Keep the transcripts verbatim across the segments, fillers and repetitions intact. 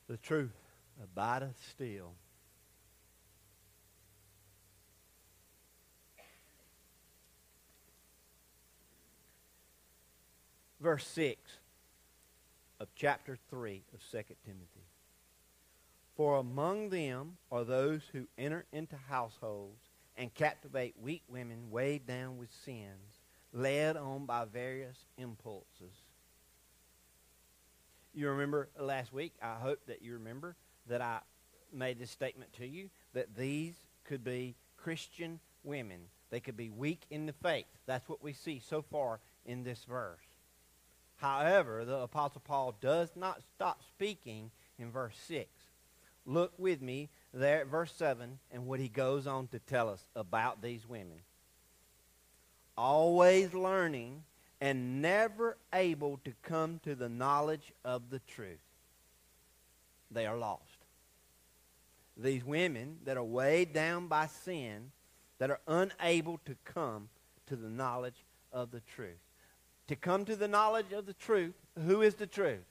The truth abideth still. Verse six of chapter three of Second Timothy. For among them are those who enter into households and captivate weak women weighed down with sins, led on by various impulses. You remember last week, I hope that you remember, that I made this statement to you, that these could be Christian women. They could be weak in the faith. That's what we see so far in this verse. However, the Apostle Paul does not stop speaking in verse six. Look with me there at verse seven and what he goes on to tell us about these women. Always learning and never able to come to the knowledge of the truth. They are lost. These women that are weighed down by sin, that are unable to come to the knowledge of the truth. To come to the knowledge of the truth, who is the truth?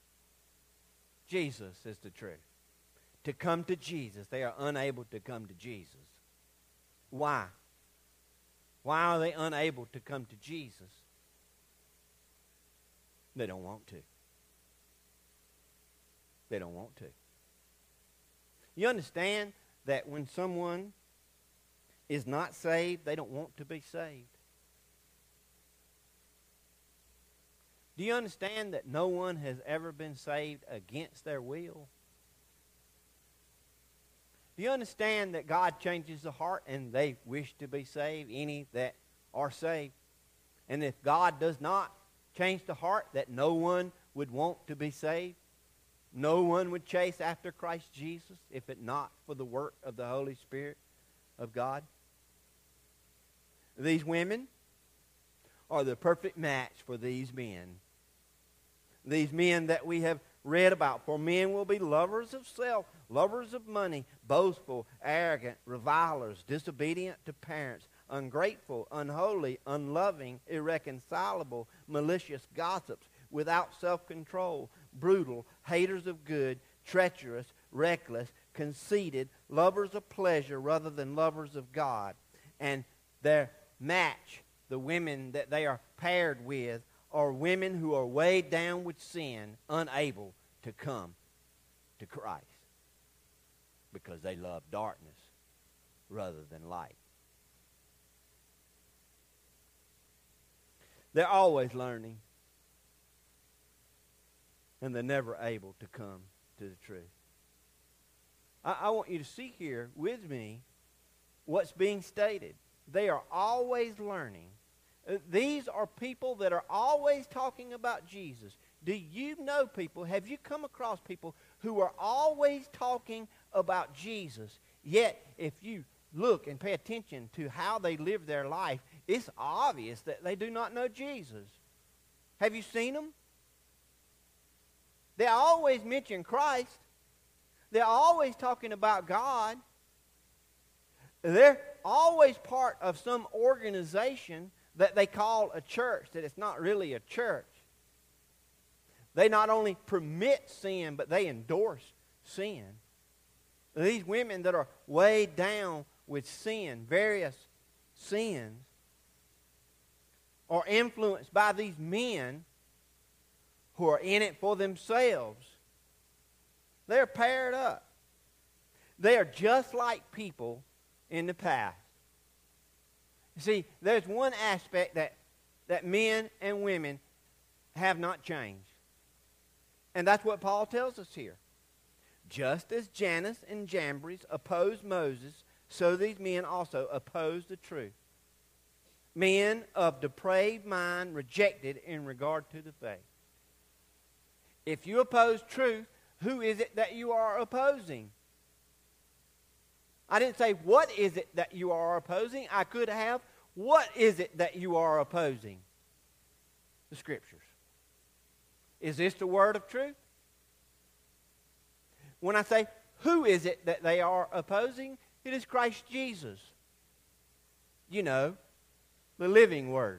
Jesus is the truth. To come to Jesus, they are unable to come to Jesus. Why? Why are they unable to come to Jesus? They don't want to. They don't want to. You understand that when someone is not saved, they don't want to be saved. Do you understand that no one has ever been saved against their will? Do you understand that God changes the heart and they wish to be saved, any that are saved? And if God does not change the heart, that no one would want to be saved? No one would chase after Christ Jesus if it not for the work of the Holy Spirit of God? These women are the perfect match for these men. These men that we have read about. For men will be lovers of self, lovers of money, boastful, arrogant, revilers, disobedient to parents, ungrateful, unholy, unloving, irreconcilable, malicious gossips, without self-control, brutal, haters of good, treacherous, reckless, conceited, lovers of pleasure rather than lovers of God. And their match, the women that they are paired with, are women who are weighed down with sin, unable to come to Christ because they love darkness rather than light. They're always learning, and they're never able to come to the truth. I, I want you to see here with me what's being stated. They are always learning. These are people that are always talking about Jesus. Do you know people, have you come across people who are always talking about Jesus, yet if you look and pay attention to how they live their life, it's obvious that they do not know Jesus? Have you seen them? They always mention Christ. They're always talking about God. They're always part of some organization that they call a church, that it's not really a church. They not only permit sin, but they endorse sin. These women that are weighed down with sin, various sins, are influenced by these men who are in it for themselves. They're paired up. They are just like people in the past. You see, there's one aspect that, that men and women have not changed. And that's what Paul tells us here. Just as Jannes and Jambres opposed Moses, so these men also oppose the truth. Men of depraved mind rejected in regard to the faith. If you oppose truth, who is it that you are opposing? I didn't say, what is it that you are opposing? I could have, what is it that you are opposing? The Scriptures. Is this the word of truth? When I say, who is it that they are opposing? It is Christ Jesus. You know, the living Word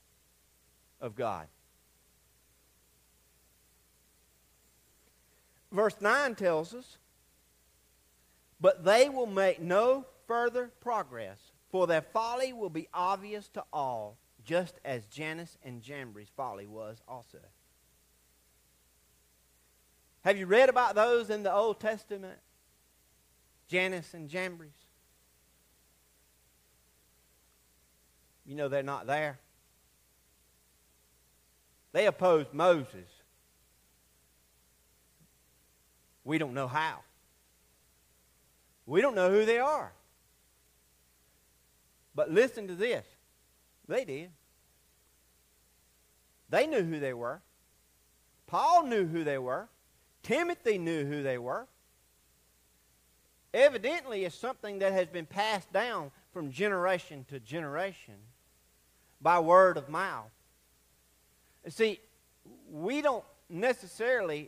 of God. Verse nine tells us, but they will make no further progress, for their folly will be obvious to all, just as Jannes and Jambres' folly was also. Have you read about those in the Old Testament? Jannes and Jambres. You know they're not there. They opposed Moses. We don't know how. We don't know who they are. But listen to this. They did. They knew who they were. Paul knew who they were. Timothy knew who they were. Evidently, it's something that has been passed down from generation to generation by word of mouth. See, we don't necessarily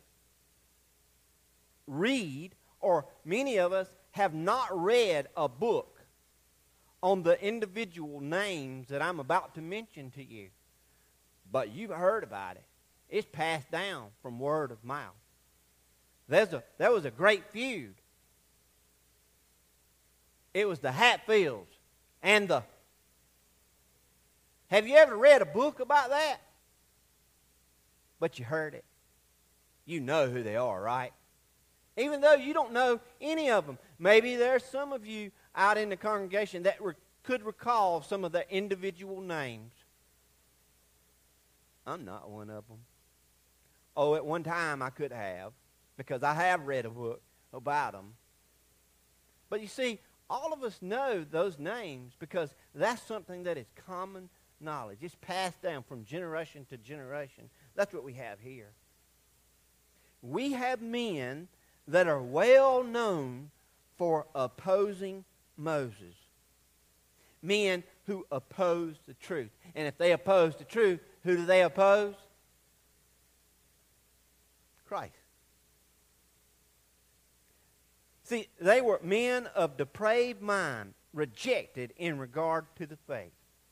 read, or many of us have not read a book on the individual names that I'm about to mention to you. But you've heard about it. It's passed down from word of mouth. There's a, there was a great feud. It was the Hatfields and the... Have you ever read a book about that? But you heard it. You know who they are, right? Even though you don't know any of them. Maybe there's some of you out in the congregation that re- could recall some of their individual names. I'm not one of them. Oh, at one time I could have, because I have read a book about them. But you see, all of us know those names because that's something that is common knowledge. It's passed down from generation to generation. That's what we have here. We have men that are well known for opposing Moses. Men who oppose the truth. And if they oppose the truth, who do they oppose? Christ. See, they were men of depraved mind, rejected in regard to the faith.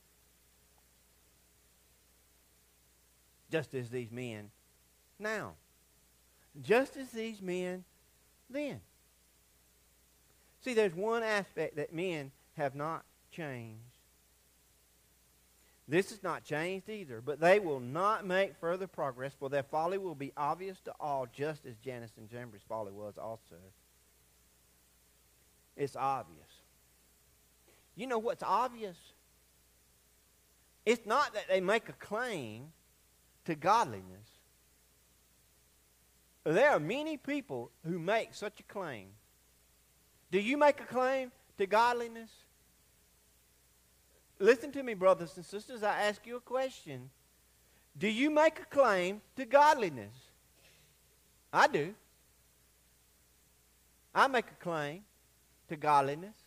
Just as these men now. Just as these men then. See, there's one aspect that men have not changed. This is not changed either, but they will not make further progress, for their folly will be obvious to all, just as Jannes and Jambres' folly was also. It's obvious. You know what's obvious? It's not that they make a claim to godliness. There are many people who make such a claim. Do you make a claim to godliness? Listen to me, brothers and sisters. I ask you a question. Do you make a claim to godliness? I do. I make a claim to godliness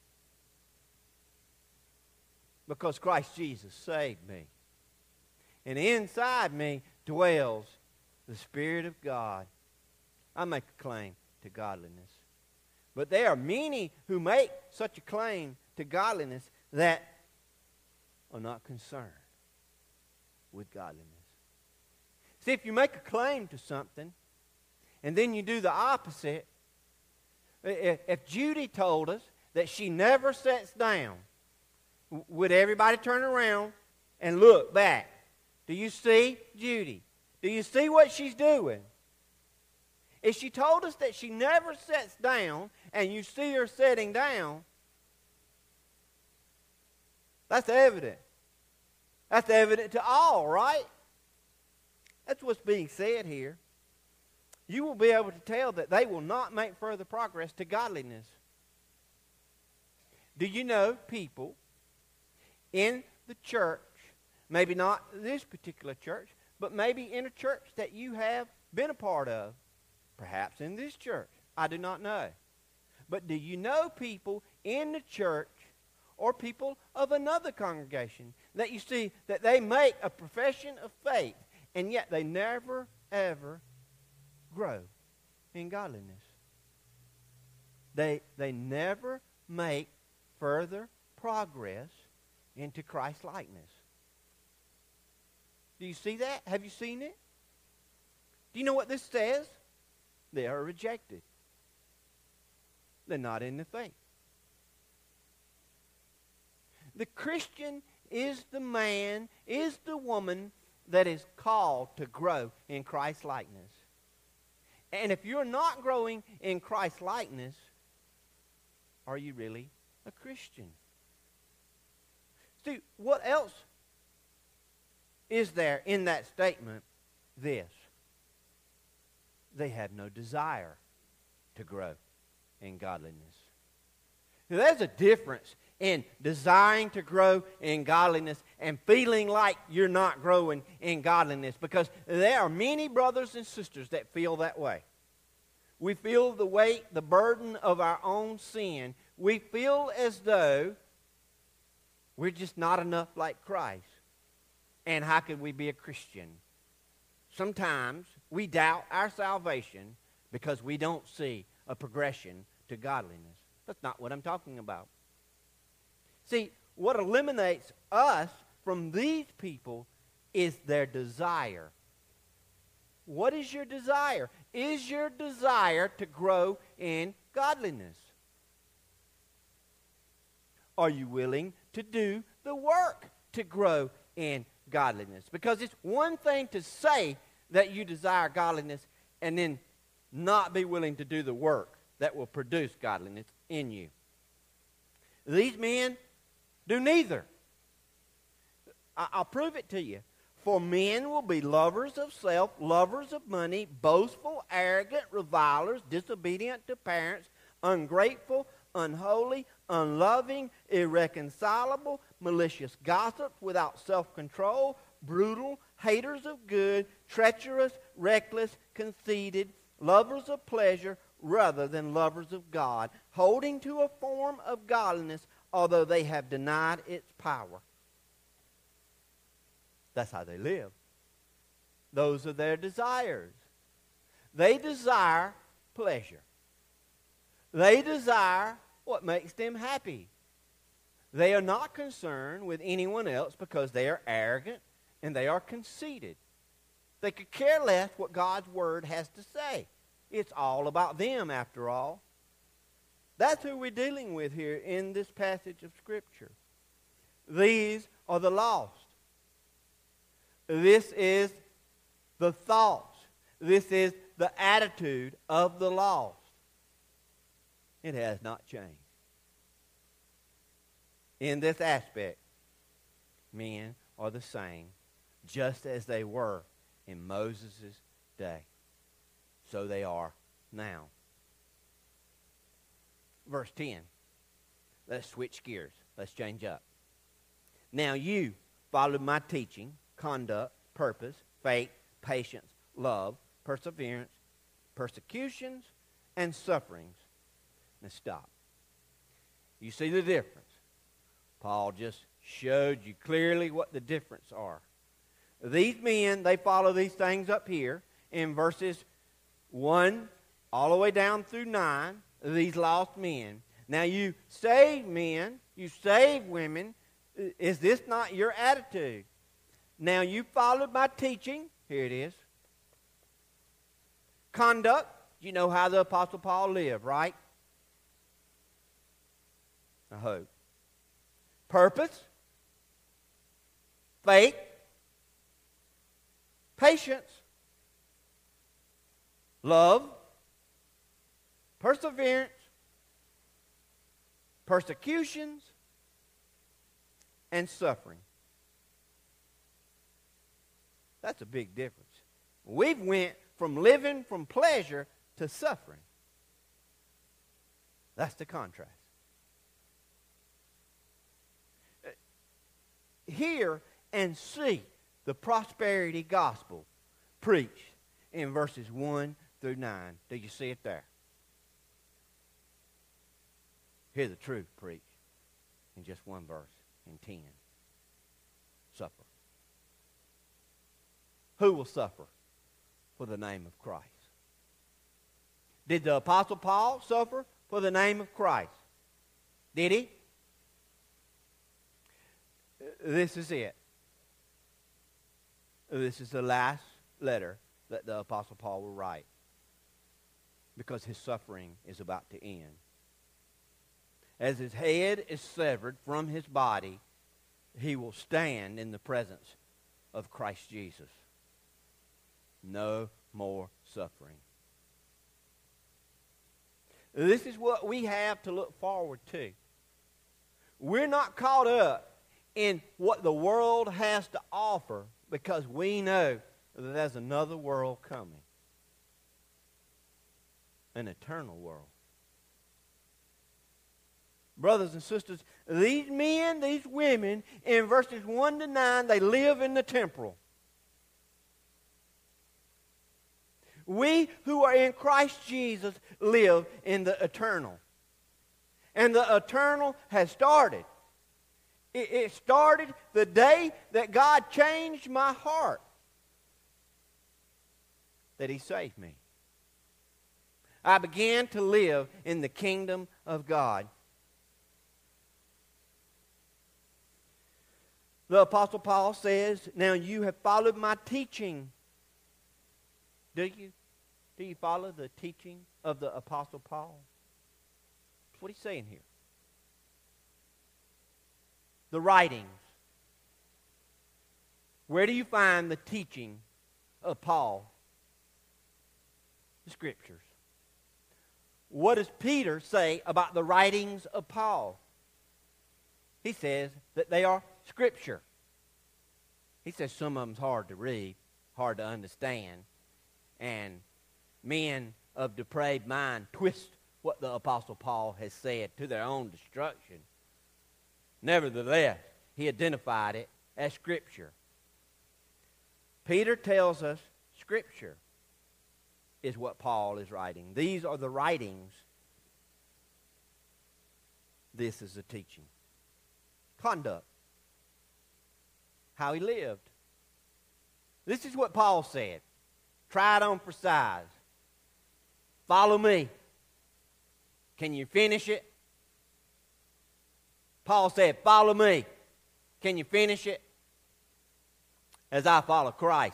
because Christ Jesus saved me. And inside me dwells the Spirit of God. I make a claim to godliness. But there are many who make such a claim to godliness that are not concerned with godliness. See, if you make a claim to something and then you do the opposite, if Judy told us that she never sits down, would everybody turn around and look back? Do you see Judy? Do you see what she's doing? If she told us that she never sits down and you see her sitting down, that's evident. That's evident to all, right? That's what's being said here. You will be able to tell that they will not make further progress to godliness. Do you know people in the church, maybe not this particular church, but maybe in a church that you have been a part of, perhaps in this church, I do not know. But do you know people in the church or people of another congregation that you see that they make a profession of faith and yet they never, ever grow in godliness? They, they never make further progress into Christ likeness. Do you see that? Have you seen it? Do you know what this says? they are rejected. They're not in the faith. The Christian is the man, is the woman that is called to grow in Christ's likeness. And if you're not growing in Christ's likeness, are you really a Christian? See, what else is there in that statement? This. They have no desire to grow in godliness. Now, there's a difference in desiring to grow in godliness and feeling like you're not growing in godliness, because there are many brothers and sisters that feel that way. We feel the weight, the burden of our own sin. We feel as though we're just not enough like Christ. And how could we be a Christian? Sometimes we doubt our salvation because we don't see a progression to godliness. That's not what I'm talking about. See, what eliminates us from these people is their desire. What is your desire? Is your desire to grow in godliness? Are you willing to do the work to grow in godliness? Because it's one thing to say that you desire godliness and then not be willing to do the work that will produce godliness in you. These men do neither. I'll prove it to you. For men will be lovers of self, lovers of money, boastful, arrogant, revilers, disobedient to parents, ungrateful, unholy, unloving, irreconcilable, malicious gossips, without self-control, brutal, haters of good, treacherous, reckless, conceited, lovers of pleasure rather than lovers of God, holding to a form of godliness, although they have denied its power. That's how they live. Those are their desires. They desire pleasure. They desire what makes them happy. They are not concerned with anyone else because they are arrogant and they are conceited. They could care less what God's Word has to say. It's all about them, after all. That's who we're dealing with here in this passage of Scripture. These are the lost. This is the thoughts. This is the attitude of the lost. It has not changed. In this aspect, men are the same, just as they were in Moses' day. So they are now. Verse ten. Let's switch gears. Let's change up. Now you followed my teaching, conduct, purpose, faith, patience, love, perseverance, persecutions, and sufferings. Now stop. You see the difference. Paul just showed you clearly what the difference are. These men, they follow these things up here in verses one all the way down through nine, these lost men. Now you saved men, you saved women. Is this not your attitude? Now you followed my teaching. Here it is. Conduct. You know how the Apostle Paul lived, right? I hope. Purpose. Faith. Patience. Love. Perseverance. Persecutions. And suffering. That's a big difference. We've went from living from pleasure to suffering. That's the contrast. Hear and see the prosperity gospel preached in verses one through nine. Do you see it there? Hear the truth preached in just one verse, in ten. Suffer. Who will suffer for the name of Christ? Did the Apostle Paul suffer for the name of Christ? Did he? This is it. This is the last letter that the Apostle Paul will write. because his suffering is about to end. As his head is severed from his body, he will stand in the presence of Christ Jesus. No more suffering. This is what we have to look forward to. We're not caught up in what the world has to offer because we know that there's another world coming. An eternal world. Brothers and sisters, these men, these women, in verses one to nine, they live in the temporal. We who are in Christ Jesus live in the eternal. And the eternal has started. It, it started the day that God changed my heart. That He saved me. I began to live in the kingdom of God. The Apostle Paul says, now you have followed my teaching. Do you? Do you follow the teaching of the Apostle Paul? That's what he's saying here. The writings. Where do you find the teaching of Paul? The Scriptures. What does Peter say about the writings of Paul? He says that they are Scripture. He says some of them's hard to read, hard to understand, and men of depraved mind twist what the Apostle Paul has said to their own destruction. Nevertheless, he identified it as Scripture. Peter tells us Scripture is what Paul is writing. These are the writings. This is the teaching. Conduct. How he lived. This is what Paul said. Try it on for size. Follow me. Can you finish it? Paul said, follow me. Can you finish it? As I follow Christ.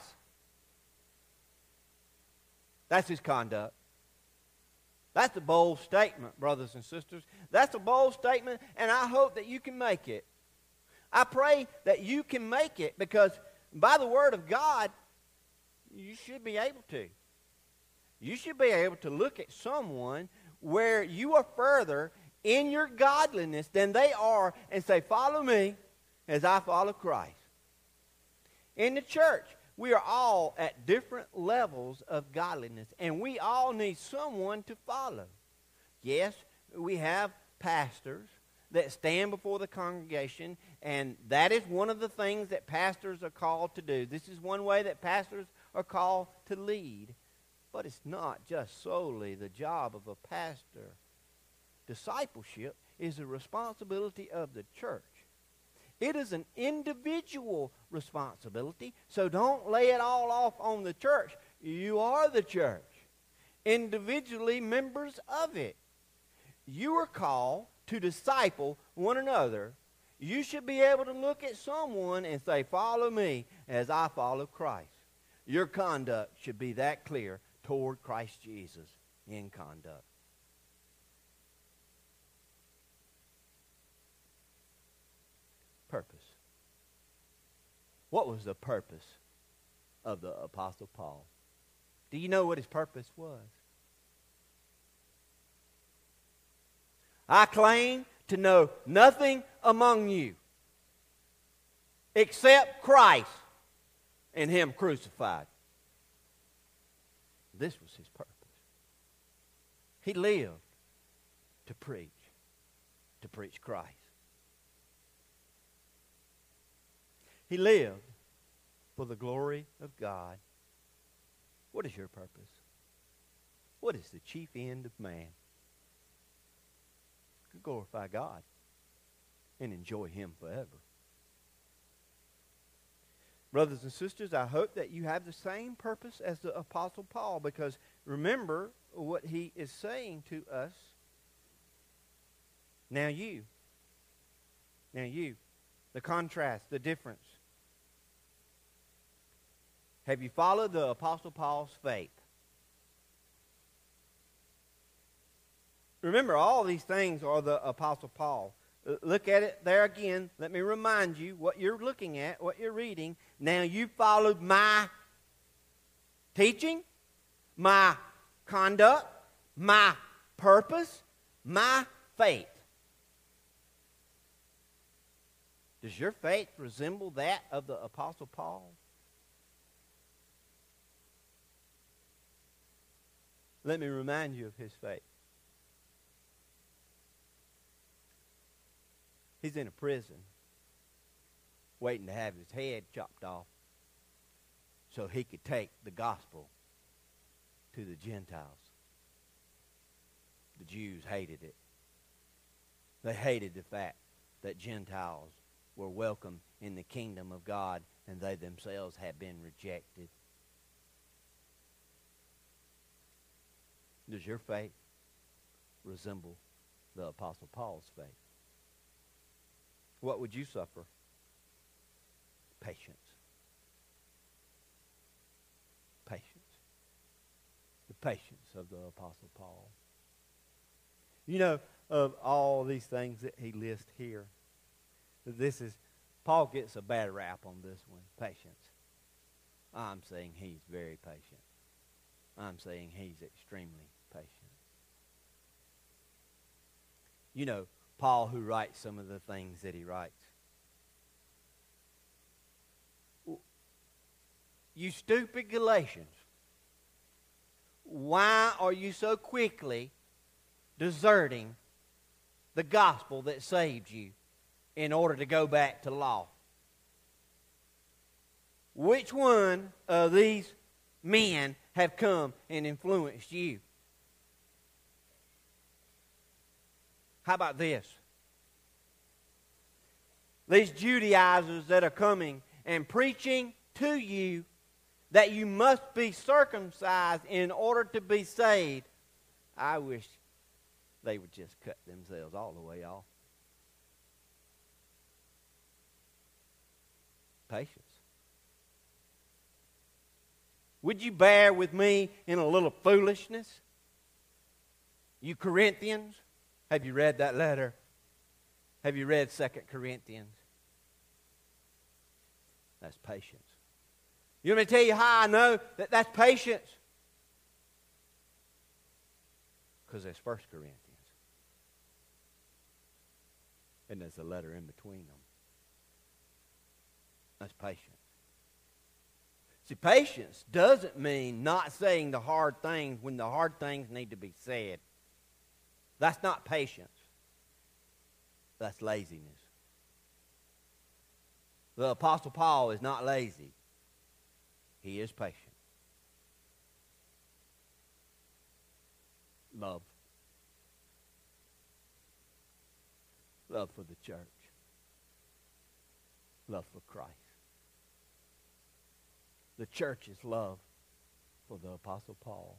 That's his conduct. That's a bold statement, brothers and sisters. That's a bold statement, and I hope that you can make it. I pray that you can make it, because by the Word of God, you should be able to. You should be able to look at someone where you are further in your godliness than they are and say, follow me as I follow Christ. In the church, we are all at different levels of godliness, and we all need someone to follow. Yes, we have pastors that stand before the congregation, and that is one of the things that pastors are called to do. This is one way that pastors are called to lead. But it's not just solely the job of a pastor. Discipleship is a responsibility of the church. It is an individual responsibility, so don't lay it all off on the church. You are the church, individually members of it. You are called to disciple one another. You should be able to look at someone and say, follow me as I follow Christ. Your conduct should be that clear toward Christ Jesus in conduct. Purpose. What was the purpose of the Apostle Paul? Do you know what his purpose was? I claim to know nothing among you except Christ and Him crucified. This was his purpose. He lived to preach, to preach Christ. He lived for the glory of God. What is your purpose? What is the chief end of man? To glorify God and enjoy Him forever. Brothers and sisters, I hope that you have the same purpose as the Apostle Paul, because remember what he is saying to us. Now you. Now you. The contrast, the difference. Have you followed the Apostle Paul's faith? Remember, all these things are the Apostle Paul. Look at it there again. Let me remind you what you're looking at, what you're reading. Now you followed my teaching, my conduct, my purpose, my faith. Does your faith resemble that of the Apostle Paul? Let me remind you of his faith. He's in a prison, waiting to have his head chopped off so he could take the gospel to the Gentiles. The Jews hated it. They hated the fact that Gentiles were welcome in the kingdom of God and they themselves had been rejected. Does your faith resemble the Apostle Paul's faith? What would you suffer? Patience. Patience. The patience of the Apostle Paul. You know, of all these things that he lists here, this is, Paul gets a bad rap on this one, patience. I'm saying he's very patient. I'm saying he's extremely patient. You know, Paul, who writes some of the things that he writes. You stupid Galatians, why are you so quickly deserting the gospel that saved you in order to go back to law? Which one of these men have come and influenced you? How about this? These Judaizers that are coming and preaching to you that you must be circumcised in order to be saved. I wish they would just cut themselves all the way off. Patience. Would you bear with me in a little foolishness? You Corinthians, have you read that letter? Have you read Second Corinthians? That's patience. You want me to tell you how I know that that's patience? Because there's First Corinthians. And there's a letter in between them. That's patience. See, patience doesn't mean not saying the hard things when the hard things need to be said. That's not patience. That's laziness. The Apostle Paul is not lazy. He is patient. Love. Love for the church. Love for Christ. The church's love for the Apostle Paul.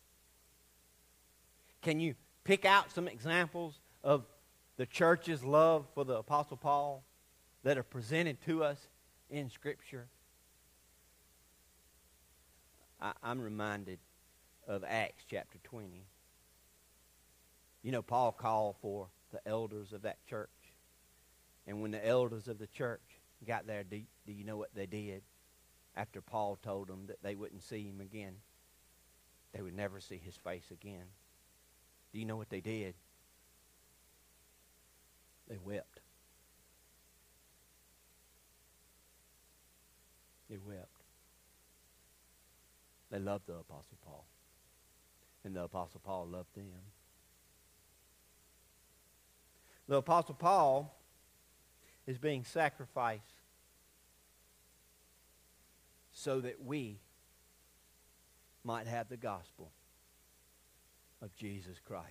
Can you pick out some examples of the church's love for the Apostle Paul that are presented to us in Scripture? I, I'm reminded of Acts chapter twenty. You know, Paul called for the elders of that church. And when the elders of the church got there, do, do you know what they did? After Paul told them that they wouldn't see him again, they would never see his face again. Do you know what they did? They wept. They wept. They loved the Apostle Paul. And the Apostle Paul loved them. The Apostle Paul is being sacrificed so that we might have the gospel of Jesus Christ.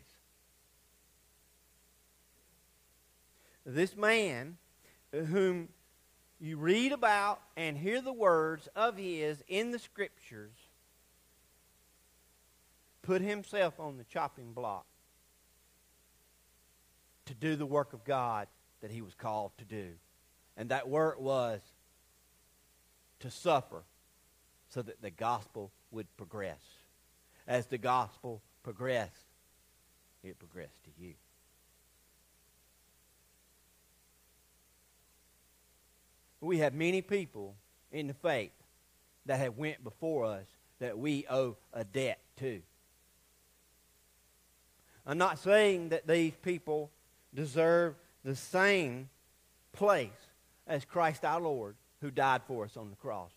This man whom you read about and hear the words of his in the Scriptures put himself on the chopping block to do the work of God that he was called to do. And that work was to suffer so that the gospel would progress. As the gospel progressed, it progressed to you. We have many people in the faith that have went before us that we owe a debt to. I'm not saying that these people deserve the same place as Christ our Lord, who died for us on the cross.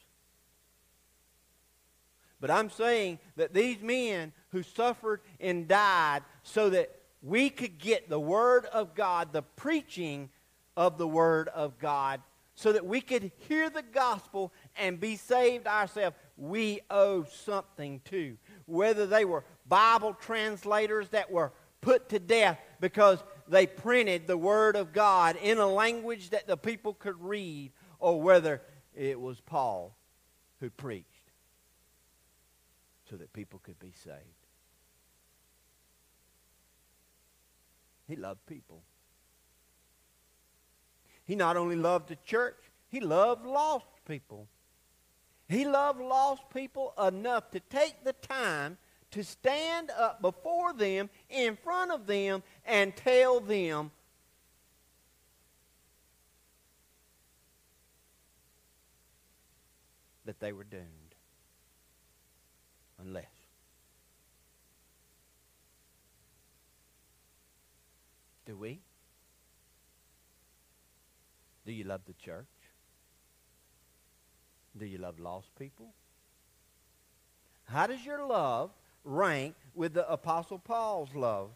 But I'm saying that these men who suffered and died so that we could get the Word of God, the preaching of the Word of God, so that we could hear the gospel and be saved ourselves, we owe something to. Whether they were Bible translators that were put to death because they printed the Word of God in a language that the people could read, or whether it was Paul who preached so that people could be saved. He loved people. He not only loved the church, he loved lost people. He loved lost people enough to take the time to stand up before them, in front of them, and tell them that they were doomed. Unless. Do we? Do you love the church? Do you love lost people? How does your love rank with the Apostle Paul's love?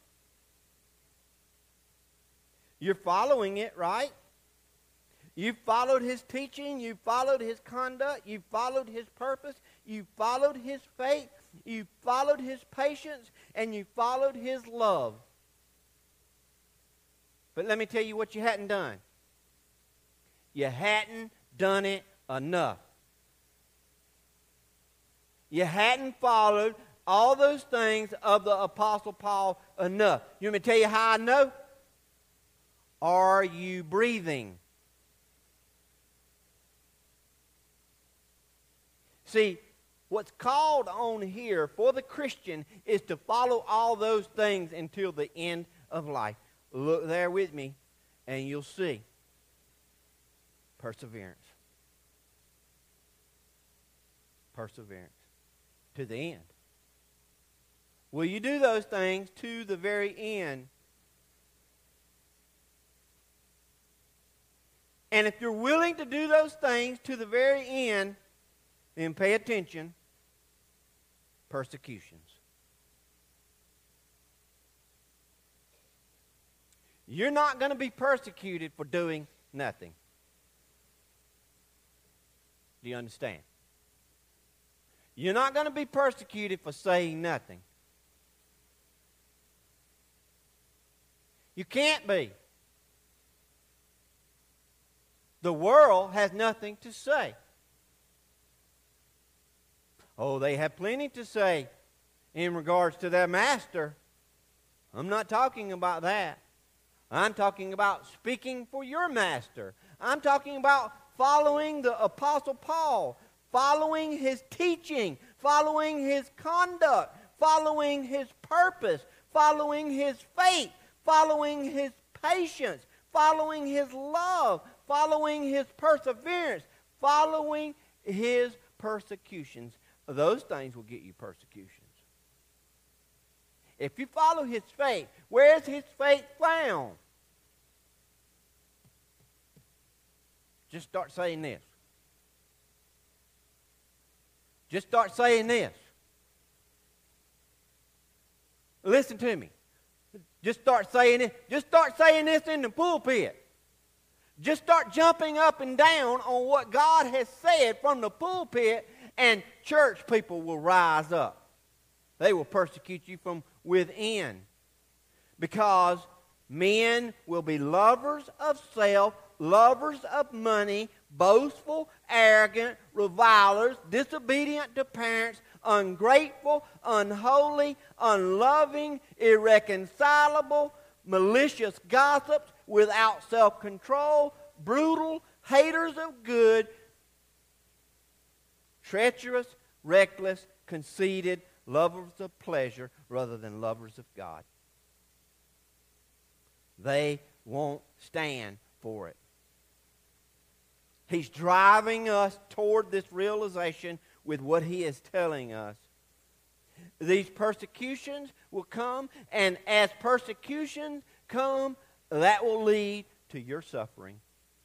You're following it, right? You followed his teaching. You followed his conduct. You followed his purpose. You followed his faith. You followed his patience. And you followed his love. But let me tell you what you hadn't done. You hadn't done it enough. You hadn't followed all those things of the Apostle Paul enough. You want me to tell you how I know? Are you breathing? See, what's called on here for the Christian is to follow all those things until the end of life. Look there with me, and you'll see. Perseverance. Perseverance. To the end. Will you do those things to the very end? And if you're willing to do those things to the very end, then pay attention. Persecutions. You're not going to be persecuted for doing nothing. Do you understand? You're not going to be persecuted for saying nothing. You can't be. The world has nothing to say. Oh, they have plenty to say in regards to their master. I'm not talking about that. I'm talking about speaking for your master. I'm talking about following the Apostle Paul, following his teaching, following his conduct, following his purpose, following his faith, following his patience, following his love, following his perseverance, following his persecutions. Those things will get you persecutions. If you follow his faith, where's his faith found? Just start saying this. Just start saying this. Listen to me. Just start saying it. Just start saying this in the pulpit. Just start jumping up and down on what God has said from the pulpit, and church people will rise up. They will persecute you from within. Because men will be lovers of self, lovers of money, boastful, arrogant, revilers, disobedient to parents, ungrateful, unholy, unloving, irreconcilable, malicious gossips, without self-control, brutal, haters of good, treacherous, reckless, conceited, lovers of pleasure rather than lovers of God. They won't stand for it. He's driving us toward this realization with what he is telling us. These persecutions will come, and as persecutions come, that will lead to your suffering.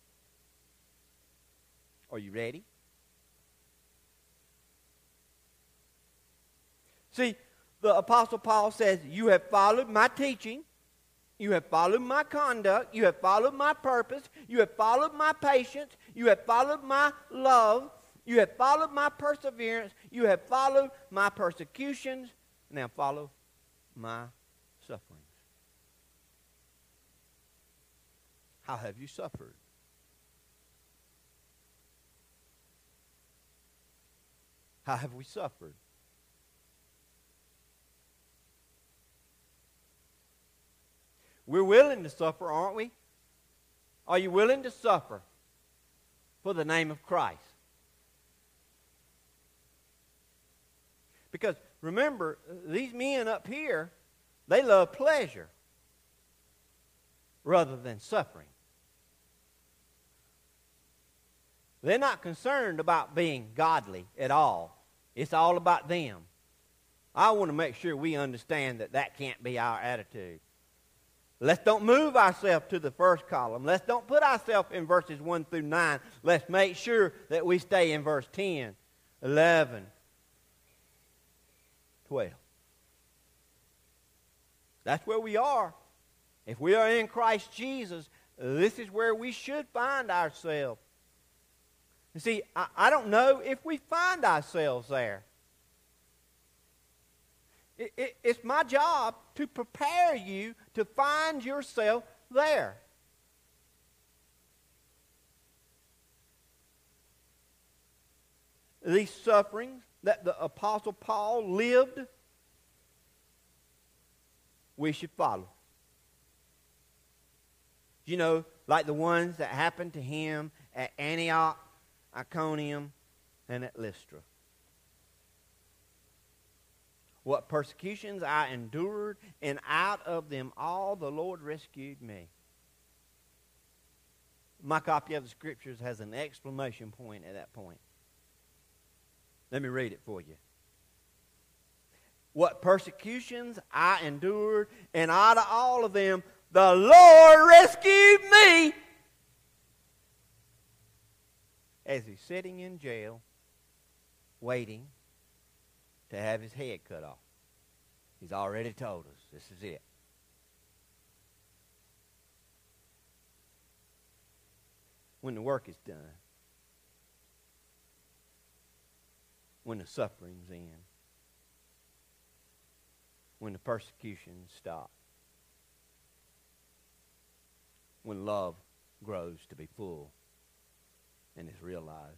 Are you ready? See, the Apostle Paul says, you have followed my teaching, you have followed my conduct, you have followed my purpose, you have followed my patience, you have followed my love, you have followed my perseverance, you have followed my persecutions, now follow my sufferings. How have you suffered? How have we suffered? We're willing to suffer, aren't we? Are you willing to suffer for the name of Christ? Because remember, these men up here, they love pleasure rather than suffering. They're not concerned about being godly at all. It's all about them. I want to make sure we understand that that can't be our attitude. Let's don't move ourselves to the first column. Let's don't put ourselves in verses one through nine. Let's make sure that we stay in verse ten, eleven, twelve. That's where we are. If we are in Christ Jesus, this is where we should find ourselves. You see, I, I don't know if we find ourselves there. It, it, it's my job to prepare you to find yourself there. These sufferings that the Apostle Paul lived, we should follow. You know, like the ones that happened to him at Antioch, Iconium, and at Lystra. What persecutions I endured, and out of them all the Lord rescued me. My copy of the Scriptures has an exclamation point at that point. Let me read it for you. What persecutions I endured, and out of all of them the Lord rescued me. As he's sitting in jail, waiting to have his head cut off. He's already told us this is it. When the work is done, when the suffering's in, when the persecution stops, when love grows to be full and is realized,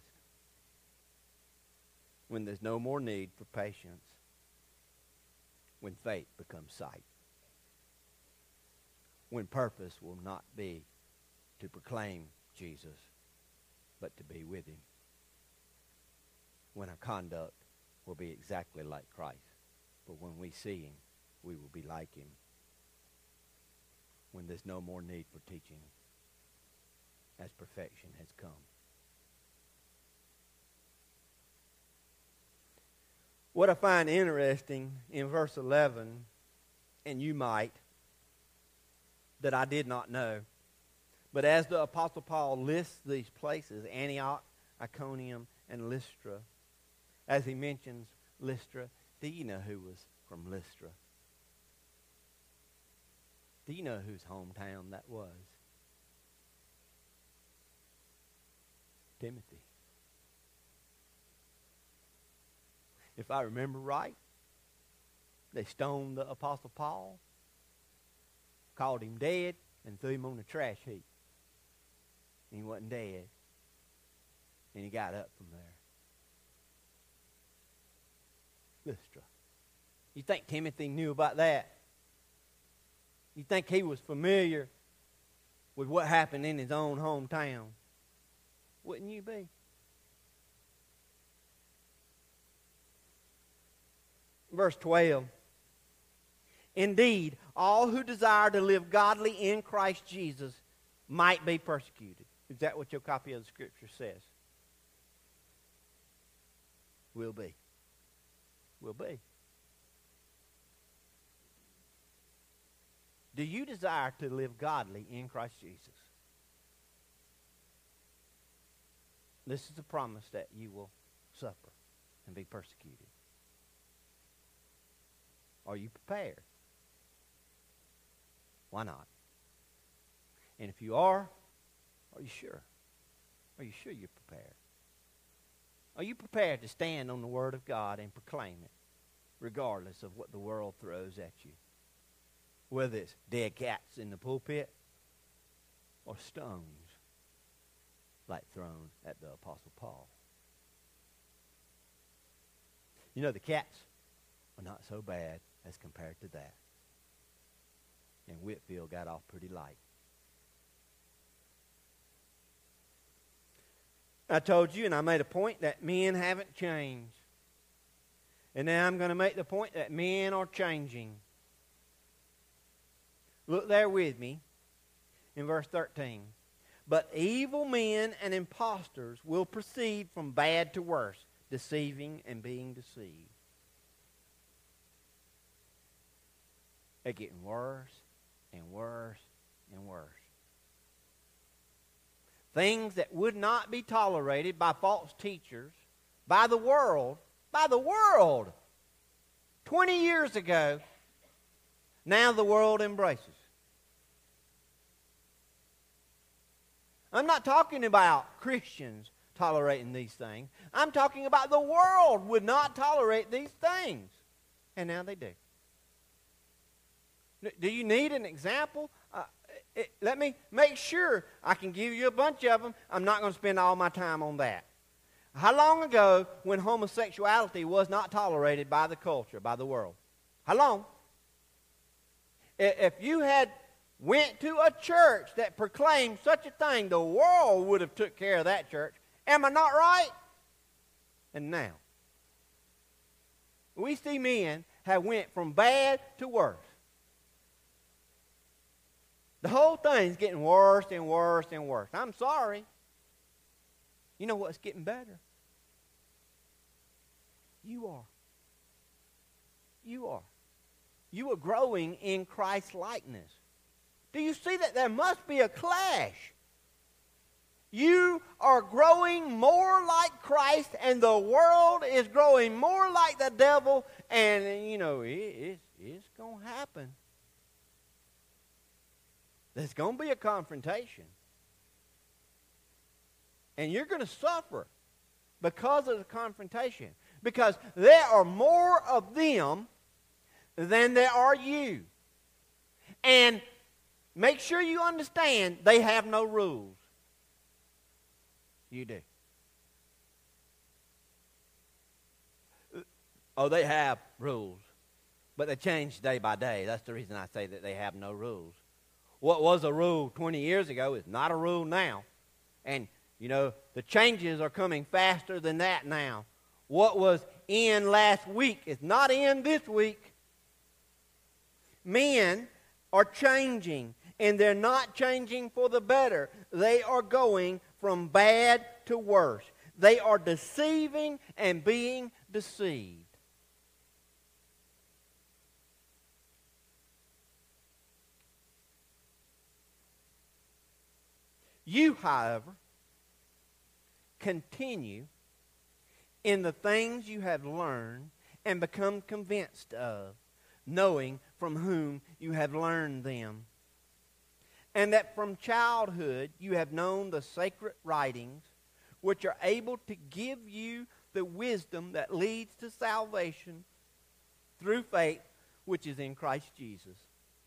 when there's no more need for patience, when faith becomes sight, when purpose will not be to proclaim Jesus, but to be with him, when our conduct will be exactly like Christ, but when we see him, we will be like him, when there's no more need for teaching, as perfection has come. What I find interesting in verse eleven, and you might, that I did not know, but as the Apostle Paul lists these places, Antioch, Iconium, and Lystra, as he mentions Lystra, do you know who was from Lystra? Do you know whose hometown that was? Timothy. If I remember right, they stoned the Apostle Paul, called him dead, and threw him on the trash heap. And he wasn't dead. And he got up from there. Lystra. You think Timothy knew about that? You think he was familiar with what happened in his own hometown? Wouldn't you be? Verse twelve. Indeed, all who desire to live godly in Christ Jesus might be persecuted. Is that what your copy of the Scripture says? Will be. Will be. Do you desire to live godly in Christ Jesus? This is a promise that you will suffer and be persecuted. Are you prepared? Why not? And if you are, are you sure? Are you sure you're prepared? Are you prepared to stand on the Word of God and proclaim it, regardless of what the world throws at you? Whether it's dead cats in the pulpit or stones like thrown at the Apostle Paul. You know, the cats are not so bad as compared to that. And Whitfield got off pretty light. I told you, and I made a point, that men haven't changed. And now I'm going to make the point that men are changing. Look there with me in verse thirteen. But evil men and impostors will proceed from bad to worse, deceiving and being deceived. They're getting worse and worse and worse. Things that would not be tolerated by false teachers, by the world, by the world, twenty years ago, now the world embraces. I'm not talking about Christians tolerating these things. I'm talking about the world would not tolerate these things. And now they do. Do you need an example? Uh, it, let me make sure I can give you a bunch of them. I'm not going to spend all my time on that. How long ago when homosexuality was not tolerated by the culture, by the world? How long? If you had went to a church that proclaimed such a thing, the world would have took care of that church. Am I not right? And now, we see men have went from bad to worse. The whole thing's getting worse and worse and worse. I'm sorry. You know what's getting better? You are. You are. You are growing in Christ's likeness. Do you see that there must be a clash? You are growing more like Christ, and the world is growing more like the devil, and, you know, it, it's, it's going to happen. There's going to be a confrontation. And you're going to suffer because of the confrontation. Because there are more of them than there are you. And make sure you understand they have no rules. You do. Oh, they have rules. But they change day by day. That's the reason I say that they have no rules. What was a rule twenty years ago is not a rule now. And, you know, the changes are coming faster than that now. What was in last week is not in this week. Men are changing, and they're not changing for the better. They are going from bad to worse. They are deceiving and being deceived. You, however, continue in the things you have learned and become convinced of, knowing from whom you have learned them, and that from childhood you have known the sacred writings, which are able to give you the wisdom that leads to salvation through faith, which is in Christ Jesus.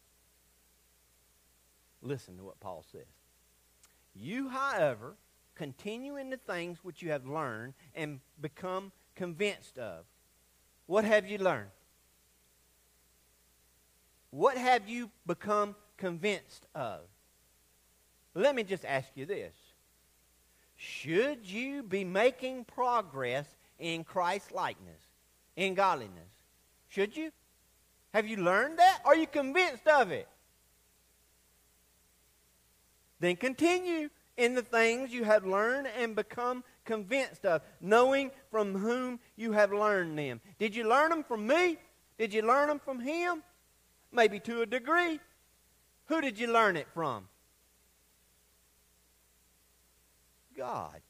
Listen to what Paul says. You, however, continue in the things which you have learned and become convinced of. What have you learned? What have you become convinced of? Let me just ask you this. Should you be making progress in Christ's likeness, in godliness? Should you? Have you learned that? Are you convinced of it? Then continue in the things you have learned and become convinced of, knowing from whom you have learned them. Did you learn them from me? Did you learn them from him? Maybe to a degree. Who did you learn it from? God.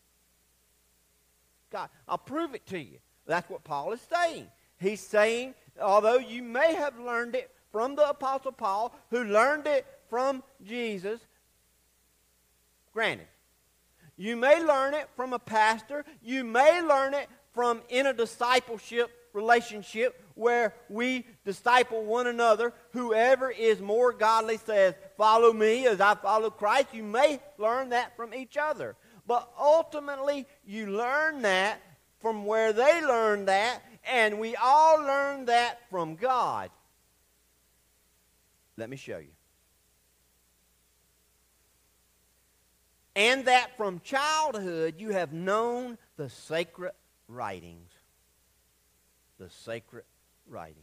God. I'll prove it to you. That's what Paul is saying. He's saying, although you may have learned it from the Apostle Paul, who learned it from Jesus, granted, you may learn it from a pastor. You may learn it from in a discipleship relationship where we disciple one another. Whoever is more godly says, follow me as I follow Christ. You may learn that from each other. But ultimately, you learn that from where they learned that, and we all learn that from God. Let me show you. And that from childhood you have known the sacred writings. The sacred writings.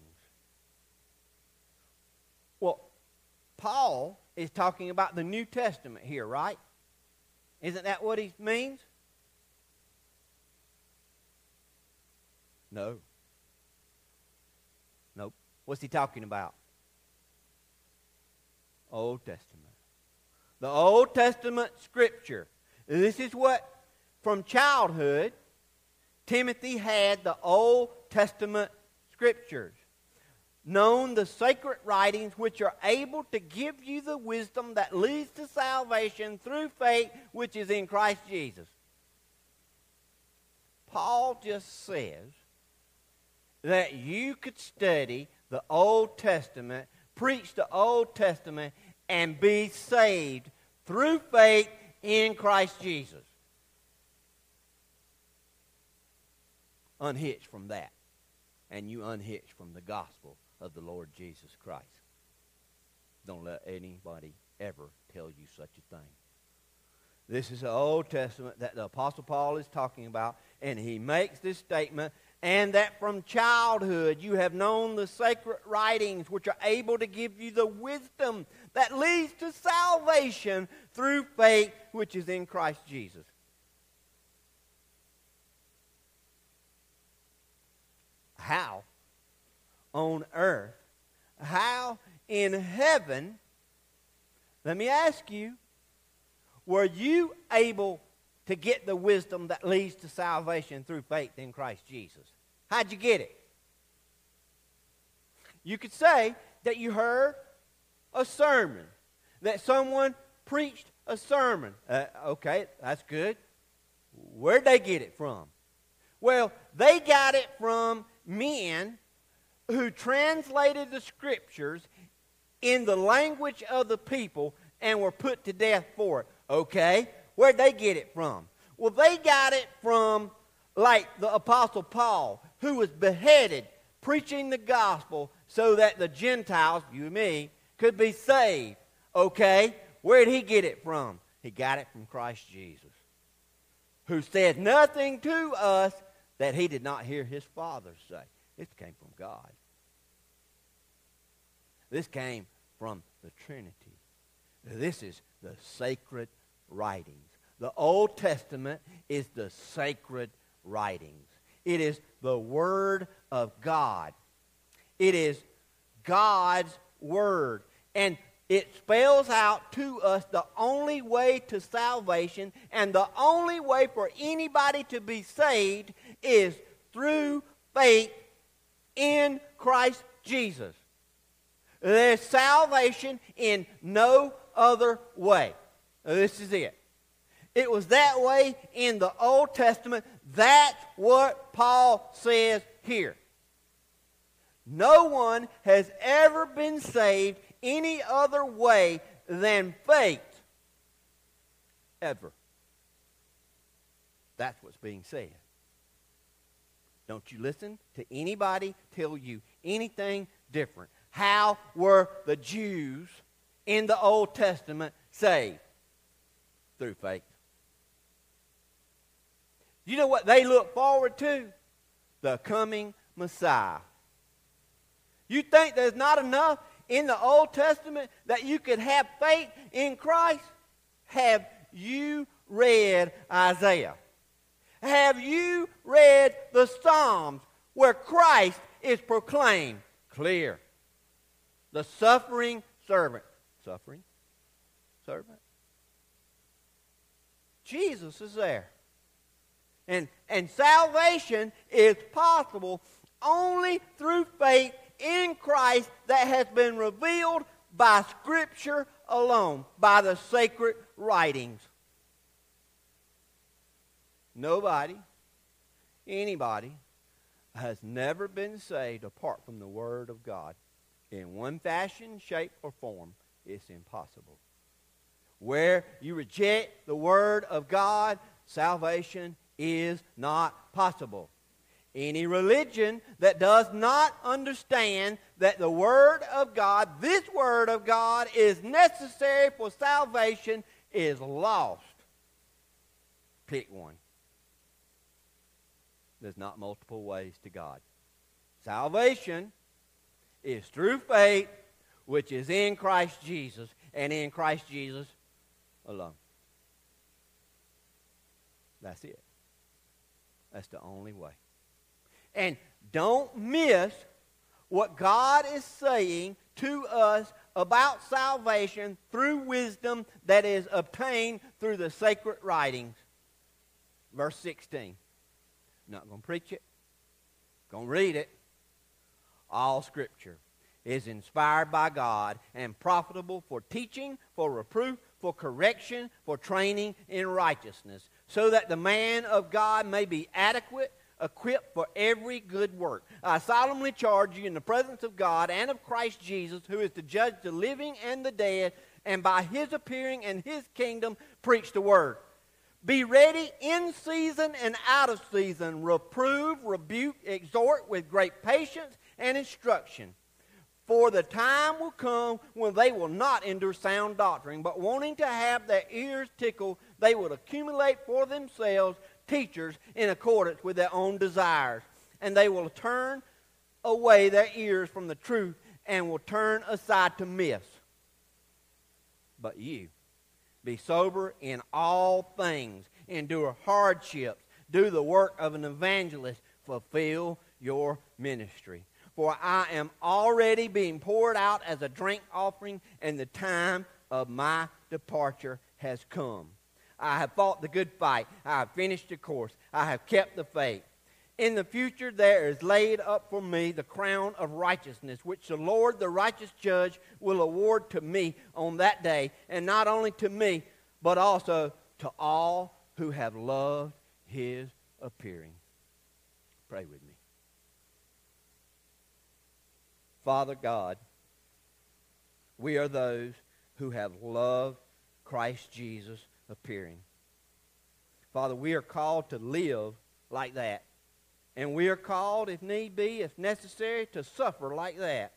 Well, Paul is talking about the New Testament here, right? Isn't that what he means? No. Nope. What's he talking about? Old Testament. The Old Testament Scripture. This is what, from childhood, Timothy had the Old Testament Scriptures. Known the sacred writings which are able to give you the wisdom that leads to salvation through faith which is in Christ Jesus. Paul just says that you could study the Old Testament, preach the Old Testament, and be saved through faith in Christ Jesus. Unhitch from that, and you unhitch from the gospel of the Lord Jesus Christ. Don't let anybody ever tell you such a thing. This is the Old Testament that the Apostle Paul is talking about, and he makes this statement, and that from childhood you have known the sacred writings which are able to give you the wisdom that leads to salvation through faith which is in Christ Jesus. How on earth, how in heaven, let me ask you, were you able to get the wisdom that leads to salvation through faith in Christ Jesus? How'd you get it? You could say that you heard a sermon, that someone preached a sermon. Uh, okay, that's good. Where'd they get it from? Well, they got it from men who translated the Scriptures in the language of the people and were put to death for it. Okay, where'd they get it from? Well, they got it from, like the Apostle Paul, who was beheaded preaching the gospel so that the Gentiles, you and me, could be saved. Okay, where'd he get it from? He got it from Christ Jesus, who said nothing to us that he did not hear his Father say. This came from God. This came from the Trinity. This is the sacred writings. The Old Testament is the sacred writings. It is the Word of God. It is God's Word. And it spells out to us the only way to salvation, and the only way for anybody to be saved is through faith in Christ Jesus. There's salvation in no other way. This is it. It was that way in the Old Testament. That's what Paul says here. No one has ever been saved any other way than faith. Ever. That's what's being said. Don't you listen to anybody tell you anything different. How were the Jews in the Old Testament saved? Through faith. You know what they look forward to? The coming Messiah. You think there's not enough in the Old Testament that you could have faith in Christ? Have you read Isaiah? Have you read the Psalms where Christ is proclaimed clear? The suffering servant. Suffering servant? Jesus is there. And, and salvation is possible only through faith in Christ that has been revealed by Scripture alone, by the sacred writings. Nobody, anybody, has never been saved apart from the Word of God. In one fashion, shape, or form, it's impossible. Where you reject the Word of God, salvation is not possible. Any religion that does not understand that the Word of God, this Word of God, is necessary for salvation is lost. Pick one. There's not multiple ways to God. Salvation is through faith, which is in Christ Jesus, and in Christ Jesus alone. That's it. That's the only way. And don't miss what God is saying to us about salvation through wisdom that is obtained through the sacred writings. Verse sixteen. Not going to preach it. Going to read it. All Scripture is inspired by God and profitable for teaching, for reproof, for correction, for training in righteousness, so that the man of God may be adequate, equipped for every good work. I solemnly charge you in the presence of God and of Christ Jesus, who is to judge the living and the dead, and by his appearing and his kingdom preach the word. Be ready in season and out of season. Reprove, rebuke, exhort with great patience and instruction. For the time will come when they will not endure sound doctrine, but wanting to have their ears tickled, they will accumulate for themselves teachers in accordance with their own desires. And they will turn away their ears from the truth and will turn aside to myths. But you, be sober in all things, endure hardships, do the work of an evangelist, fulfill your ministry. For I am already being poured out as a drink offering, and the time of my departure has come. I have fought the good fight. I have finished the course. I have kept the faith. In the future there is laid up for me the crown of righteousness, which the Lord, the righteous judge, will award to me on that day, and not only to me, but also to all who have loved his appearing. Pray with me. Father God, we are those who have loved Christ Jesus appearing. Father, we are called to live like that. And we are called, if need be, if necessary, to suffer like that.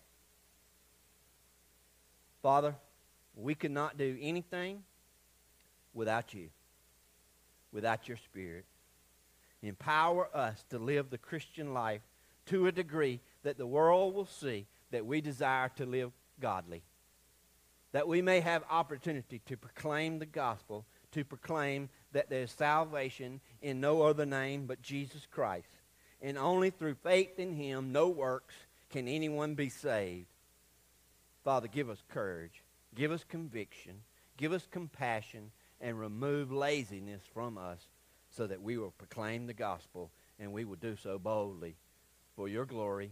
Father, we could not do anything without you, without your Spirit. Empower us to live the Christian life to a degree that the world will see that we desire to live godly, that we may have opportunity to proclaim the gospel, to proclaim that there is salvation in no other name but Jesus Christ. And only through faith in him, no works, can anyone be saved. Father, give us courage, give us conviction, give us compassion, and remove laziness from us so that we will proclaim the gospel, and we will do so boldly for your glory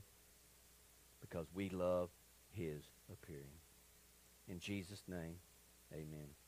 because we love his appearing. In Jesus' name, amen.